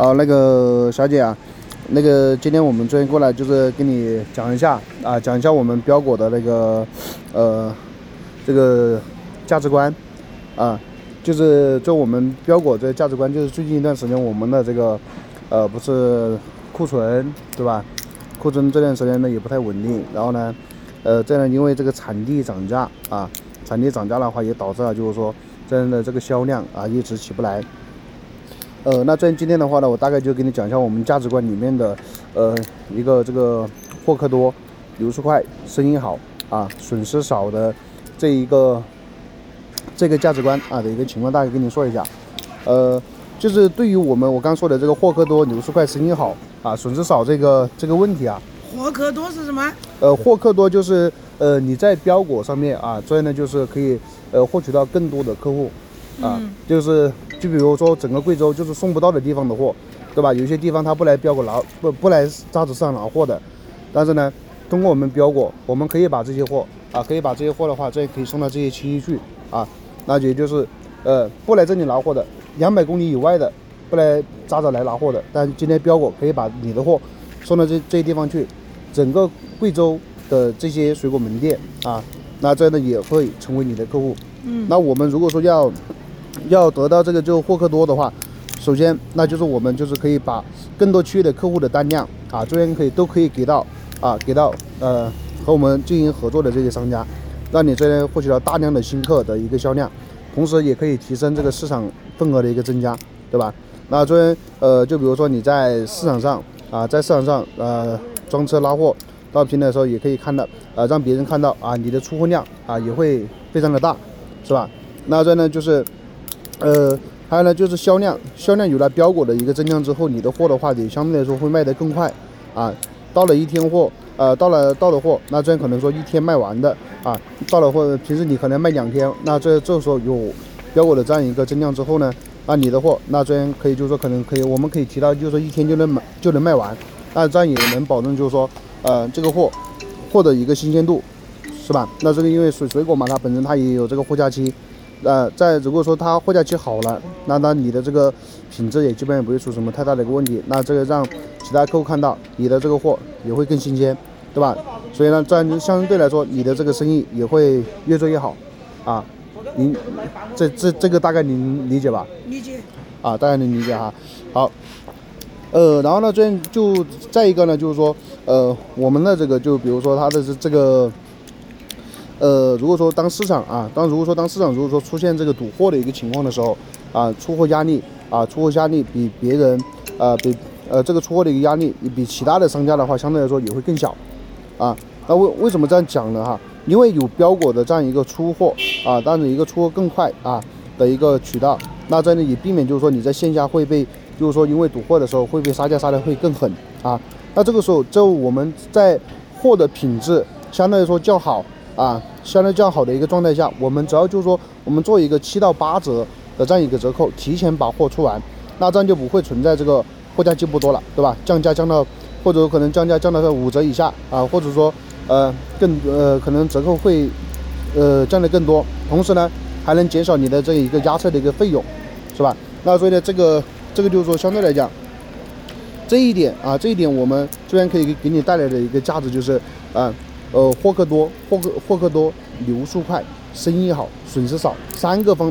那个小姐啊，那个今天我们这边过来就是跟你讲一下我们标果的那个这个价值观啊，就是我们标果这价值观，就是最近一段时间我们的这个不是库存对吧？库存这段时间呢也不太稳定，然后呢这样因为这个产地涨价产地涨价的话也导致了就是说这样的这个销量一直起不来。那今天的话呢，我大概就给你讲一下我们价值观里面的一个这个获客多、流速快、生意好损失少的这个价值观的一个情况，大概跟你说一下。就是对于我刚说的这个获客多、流速快、生意好损失少这个问题获客多是什么？ 获客多就是你在标果上面这样呢就是可以获取到更多的客户就比如说整个贵州就是送不到的地方的货，对吧？有些地方他不来标果不来渣子市场拿货的，但是呢，通过我们标果，我们可以把这些货的话，这可以送到这些区域去那也就是不来这里拿货的200公里以外的不来渣子来拿货的，但今天标果可以把你的货送到这些地方去，整个贵州的这些水果门店那这样的也会成为你的客户。那我们如果说要得到这个就获客多的话，首先那就是我们就是可以把更多区域的客户的单量这边都可以给到和我们进行合作的这些商家，让你这边获取到大量的新客的一个销量，同时也可以提升这个市场份额的一个增加，对吧？那这边就比如说你在市场上装车拉货到平台的时候，也可以看到让别人看到你的出货量也会非常的大，是吧？那这呢就是还有呢就是销量有了标果的一个增量之后，你的货的话也相对来说会卖得更快到了一天货到了货，那这样可能说一天卖完的到了货平时你可能卖2天，那这时候有标果的这样一个增量之后呢，那你的货那这样可以就是说我们可以提到就是说一天就能卖完，那这样也能保证就是说这个货的一个新鲜度，是吧？那这个因为水果嘛，它本身它也有这个货架期如果说它货架期好了，那你的这个品质也基本上不会出什么太大的一个问题，那这个让其他客户看到你的这个货也会更新鲜，对吧？所以呢这样相对来说你的这个生意也会越做越好您这个大概您理解吧？ 理解大概能理解好。然后呢这样就再一个呢就是说我们的这个就比如说它的这个如果说当市场如果说出现这个堵货的一个情况的时候出货压力比别人这个出货的一个压力比其他的商家的话相对来说也会更小那为什么这样讲呢因为有标果的这样一个出货当然一个出货更快的一个渠道，那这里也避免就是说你在线下会被就是说因为堵货的时候会被杀价杀的会更狠那这个时候我们在货的品质相对来说较好相对较好的一个状态下，我们只要就是说我们做一个7到8折的这样一个折扣，提前把货出完，那这样就不会存在这个货架期不多了，对吧？降价降到或者可能降到5折以下或者说可能折扣会降得更多，同时呢还能减少你的这一个压测的一个费用，是吧？那所以呢这个就是说相对来讲这一点我们这边可以给你带来的一个价值就是获客多、流速快、生意好、损失少这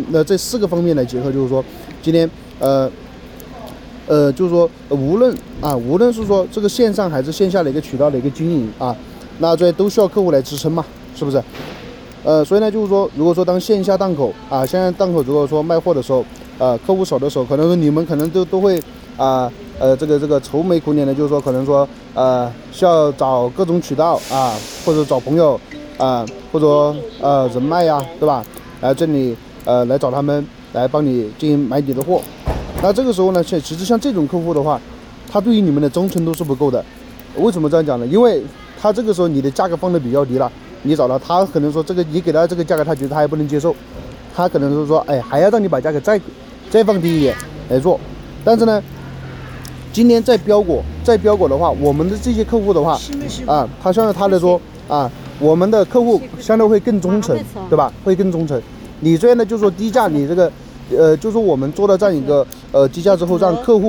4个方面来结合，就是说今天就是说无论是说这个线上还是线下的一个渠道的一个经营那这都需要客户来支撑嘛，是不是？所以呢就是说如果说当线下档口如果说卖货的时候客户少的时候，可能说你们可能都会这个愁眉苦脸的，就是说可能说需要找各种渠道或者找朋友或者说人脉对吧？来这里来找他们来帮你进行买你的货。那这个时候呢，其实像这种客户的话，他对于你们的忠诚度是不够的。为什么这样讲呢？因为他这个时候你的价格放的比较低了，你找他可能说这个你给他这个价格，他觉得他还不能接受，他可能是说还要让你把价格再放低一点来做。但是呢今天在标果的话，我们的这些客户的话他相对他来说我们的客户相对会更忠诚，对吧？会更忠诚。你这样的就是说低价，你这个就是说我们做到这样一个低价之后，让客户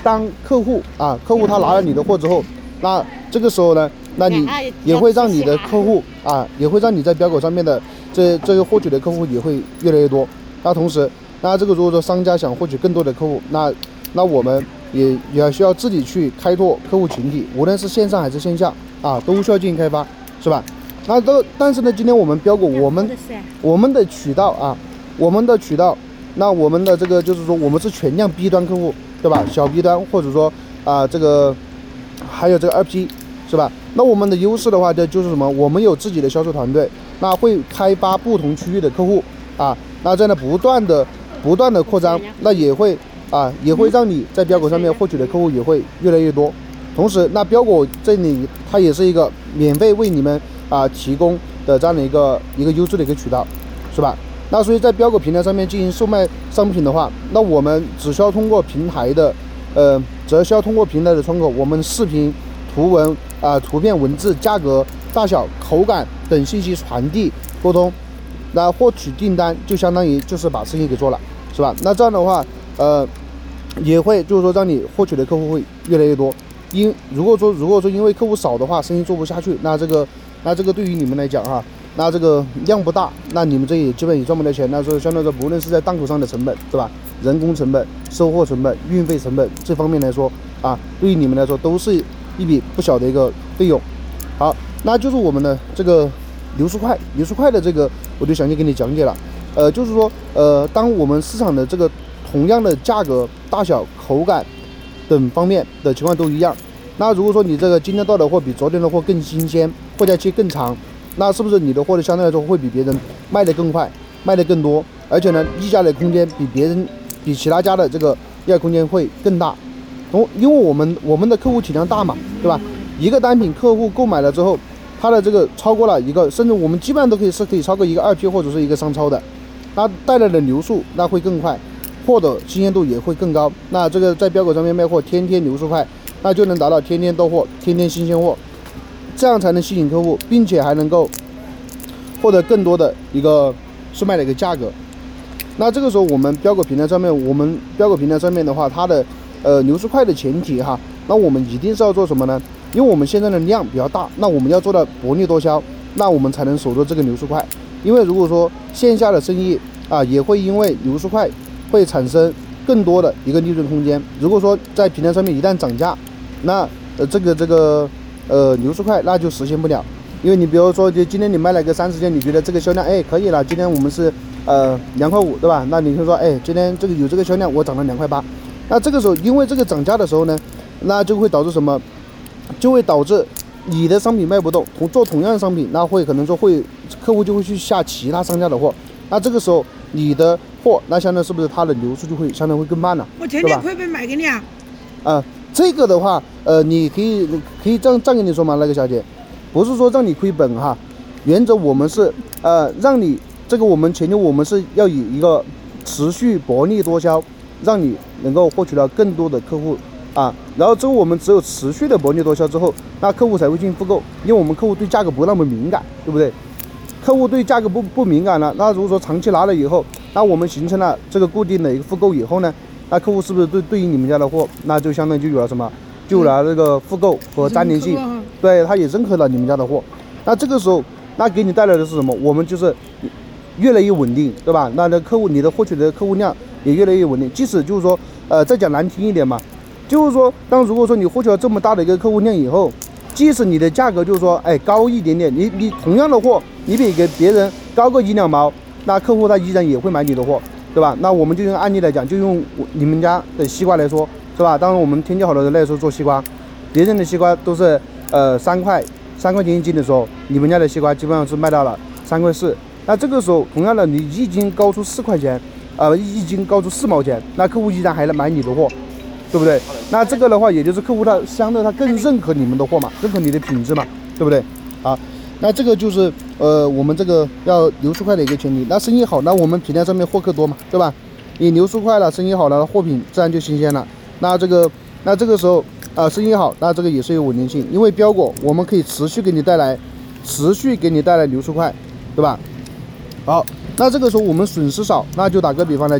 当客户他拿了你的货之后，那这个时候呢，那你也会让你的客户也会让你在标狗上面的这个获取的客户也会越来越多。那同时，那这个如果说商家想获取更多的客户，那我们也需要自己去开拓客户群体，无论是线上还是线下都需要进行开发，是吧？但是呢，今天我们标狗，我们的渠道那我们的这个就是说，我们是全量 B 端客户，对吧？小 B 端或者说这个还有这个2P，是吧？那我们的优势的话，就是什么？我们有自己的销售团队，那会开发不同区域的客户那这样的不断的扩张，那也会让你在标狗上面获取的客户也会越来越多。同时，那标狗这里它也是一个免费为你们提供的这样的一个优质的一个渠道，是吧？那所以在标狗平台上面进行售卖商品的话，那我们只需要通过平台的窗口，我们视频、图文图片、文字、价格、大小、口感等信息传递沟通，那获取订单就相当于就是把生意给做了，是吧？那这样的话也会就是说让你获取的客户会越来越多。如果说因为客户少的话，生意做不下去，那这个对于你们来讲那这个量不大，那你们这也基本也赚不了钱。那说相对来说，不论是在档口上的成本，对吧？人工成本、收货成本、运费成本这方面来说对于你们来说都是一笔不小的一个费用。好，那就是我们的这个流速快的这个，我就详细给你讲解了。就是说当我们市场的这个同样的价格、大小、口感等方面的情况都一样，那如果说你这个今天到的货比昨天的货更新鲜，货架期更长，那是不是你的货的相对来说会比别人卖得更快，卖得更多，而且呢溢价的空间比其他家的这个溢价空间会更大？因为我们的客户体量大嘛，对吧？一个单品客户购买了之后，他的这个超过了一个，甚至我们基本上都可以超过一个2P或者是一个商超的，那带来的流速那会更快，货的新鲜度也会更高。那这个在标狗上面卖货，天天流速快，那就能达到天天到货，天天新鲜货，这样才能吸引客户，并且还能够获得更多的一个售卖的一个价格。那这个时候我们标狗平台上面的话，它的流速快的前提那我们一定是要做什么呢？因为我们现在的量比较大，那我们要做到薄利多销，那我们才能守住这个流速快。因为如果说线下的生意也会因为流速快会产生更多的一个利润空间。如果说在平台上面一旦涨价，那这个流速快那就实现不了。因为你比如说就今天你卖了个30件，你觉得这个销量可以了，今天我们是2.5块，对吧？那你就说今天有这个销量，我涨了2.8块。那这个时候因为这个涨价的时候呢，那就会导致什么？就会导致你的商品卖不动，做同样的商品，那会可能说客户就会去下其他商家的货，那这个时候你的货那相当是不是它的流速就会相当会更慢了？ 我天天亏本卖给你这个的话你可以这样跟你说嘛，那个小姐，不是说让你亏本原则我们是让你这个我们前提我们是要以一个持续薄利多销，让你能够获取到更多的客户然后之后我们只有持续的薄利多销之后，那客户才会进行复购，因为我们客户对价格不那么敏感，对不对？客户对价格不敏感了，那如果说长期拿了以后，那我们形成了这个固定的一个复购以后呢，那客户是不是对于你们家的货，那就相当于就有了什么，就有了这个复购和粘连性，对，他也认可了你们家的货。那这个时候，那给你带来的是什么？我们就是越来越稳定，对吧？那客户你的获取的客户量也越来越稳定。即使就是说再讲难听一点嘛，就是说如果说你获取了这么大的一个客户量以后，即使你的价格就是说高一点点，你同样的货你比给别人高个1-2毛，那客户他依然也会买你的货，对吧？那我们就用案例来讲，就用你们家的西瓜来说，是吧？当然我们天气好的那时候做西瓜，别人的西瓜都是3块钱一斤的时候，你们家的西瓜基本上是卖到了3块4。那这个时候同样的，你一斤高出4块钱，一斤高出4毛钱，那客户依然还能买你的货，对不对？那这个的话，也就是客户他相对他更认可你们的货嘛，认可你的品质嘛，对不对？那这个就是我们这个要流速快的一个前提。那生意好，那我们平台上面获客多嘛，对吧？你流速快了，生意好了，货品自然就新鲜了。那这个时候生意好，那这个也是有稳定性，因为标果我们可以持续给你带来流速快，对吧？好，那这个时候我们损失少，那就打个比方来讲，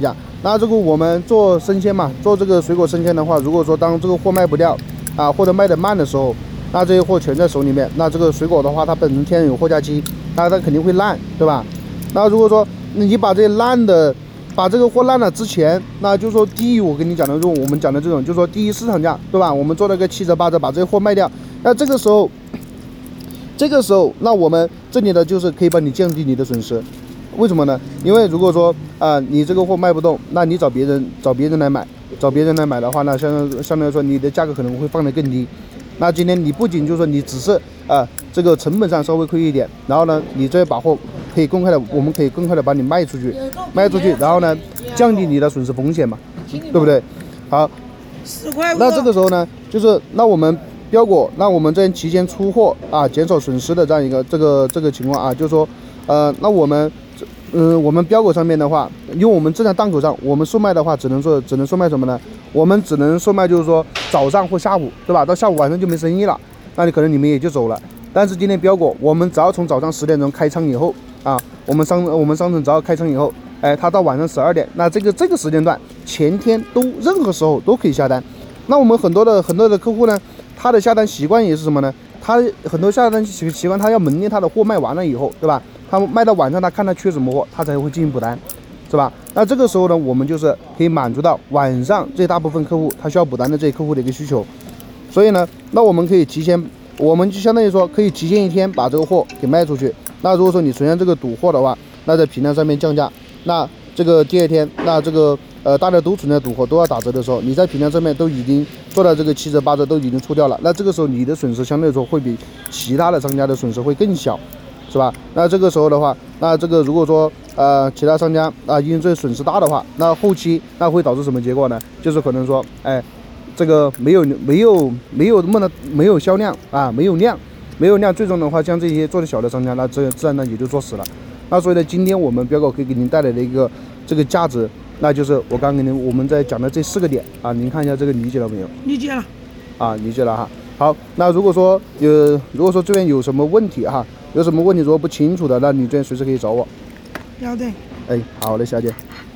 那这个我们做生鲜嘛，做这个水果生鲜的话，如果说当这个货卖不掉啊，或者卖得慢的时候，那这些货全在手里面，那这个水果的话，它本身天然有货架期，那它肯定会烂，对吧？那如果说你把这些烂的，把这个货烂了之前，那就是说低于我跟你讲的这种，我们讲的这种，就是说低于市场价，对吧？我们做了个7折8折，把这些货卖掉，那这个时候，那我们这里的就是可以帮你降低你的损失。为什么呢？因为如果说你这个货卖不动，那你找别人来买，的话，那相对来说你的价格可能会放得更低。那今天你不仅就是说你只是这个成本上稍微亏一点，然后呢，你这把货可以更快的，我们可以更快的把你卖出去，然后呢，降低你的损失风险嘛，对不对？好，10块5。那这个时候呢，就是那我们标果，那我们这提前出货啊，减少损失的这样一个这个情况啊，就是说那我们标果上面的话，因为我们正在档口上，我们售卖的话只能售卖什么呢？我们只能售卖就是说早上或下午，对吧？到下午晚上就没生意了，那可能你们也就走了。但是今天标果，我们只要从早上10点钟开仓以后啊，我们商城只要开仓以后，它到晚上12点，那这个时间段前天任何时候都可以下单。那我们很多的客户呢，他的下单习惯也是什么呢？他很多下单习惯，他要门店他的货卖完了以后，对吧？他卖到晚上，他看他缺什么货，他才会进行补单，是吧？那这个时候呢，我们就是可以满足到晚上这大部分客户他需要补单的这些客户的一个需求。所以呢，那我们可以我们就相当于说可以提前1天把这个货给卖出去。那如果说你存在这个堵货的话，那在平台上面降价，那这个第2天，那这个大家都存在堵货都要打折的时候，你在平台上面都已经做到这个7折8折都已经出掉了，那这个时候你的损失相对来说会比其他的商家的损失会更小，是吧？那这个时候的话，那这个如果说其他商家因为这损失大的话，那后期那会导致什么结果呢？就是可能说这个没有销量啊，没有量，最终的话像这些做的小的商家，那自然呢也就做死了。那所以呢，今天我们标狗可以给您带来的一个这个价值，那就是我刚给您我们在讲的这4个点啊，您看一下这个理解了没有？ 理解了啊，理解了哈。好，那如果说这边有什么问题哈，如果不清楚的，那你这边随时可以找我。 要得。 好嘞，小姐。